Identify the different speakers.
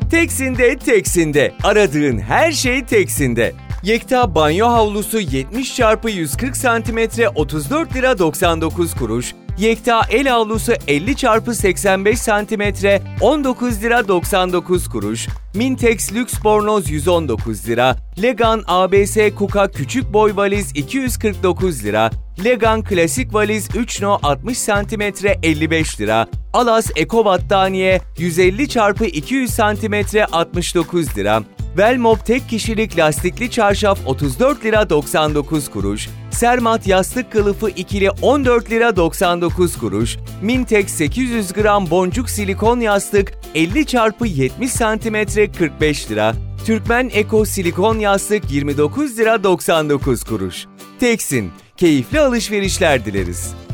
Speaker 1: Teksin'de Teksin'de. Aradığın her şey Teksin'de. Yekta banyo havlusu 70x140 cm 34 lira 99 kuruş. Yekta el havlusu 50x85 cm 19 lira 99 kuruş. Mintex lüks bornoz 119 lira. Legan ABS Kuka küçük boy valiz 249 lira. Legan klasik valiz 3 no 60 cm 55 lira. Alas Eko battaniye 150x200 cm 69 lira. Velmop tek kişilik lastikli çarşaf 34 lira 99 kuruş. Sermat yastık kılıfı ikili 14 lira 99 kuruş. Mintex 800 gram boncuk silikon yastık 50x70 cm 45 lira. Türkmen Eko silikon yastık 29 lira 99 kuruş. Teksin, keyifli alışverişler dileriz.